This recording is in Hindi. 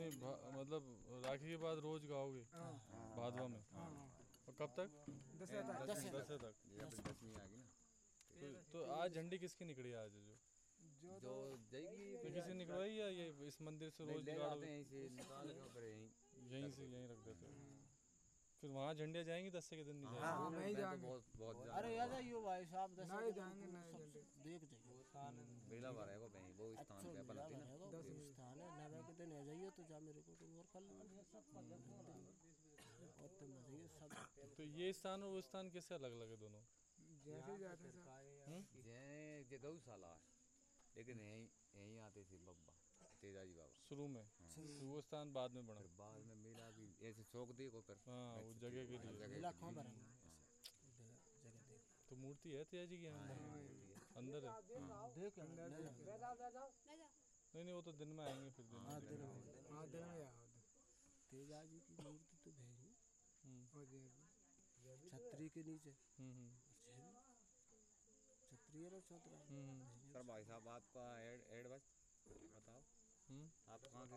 मतलब राखी के बाद रोज गाओगे भादवा में? और कब तक? 10 तक। ये अब 10वीं आ गई ना। तो आज झंडी किसकी निकली आज जो जाएगी तो किसी निकलवाई या ये इस मंदिर से रोज ले निकाल जाते हैं, यहीं से निकाल के फिर यहीं से यहीं रख देते हैं? फिर वहाँ झंडियाँ जाएंगी 10 के दिन नहीं जाएंगी? हाँ नहीं जाएंगे। बहुत अरे याद आइयो भाई साहब 10 नहीं जाएंगे देख जाइए बेला बार है वो बहन वो स्थान पे अपन होती ना। अच्छा स्थान है नवे के दिन आ जाइए तो जा मेरे को तुम और कर लो और तुम आ जाइए सब। तो ये स्थान और वो स्थान कैसे अलग अलग है दोनों? जैसे जाते हैं सब। ये गौशाला है लेकिन यहीं आते थे बब्बा तेजाजी बाबा शुरू में, तो वो स्थान बाद में बना? फिर बाद में मिला भी ऐसे चौक दी को फिर हाँ वो जगह के लिए लाखों पर जगह देख तो मूर्ति है तेजाजी की अंदर है? देख नहीं वो तो दिन में आएंगे फिर दिन में देखेंगे। हाँ दिन में आओ तेजाजी की मूर्ति तो भेजी और ये छतरी के नीचे हम्म छतरी है ना छतरा। सर भाई साहब आपका एड बस बताओ आप कहाँ के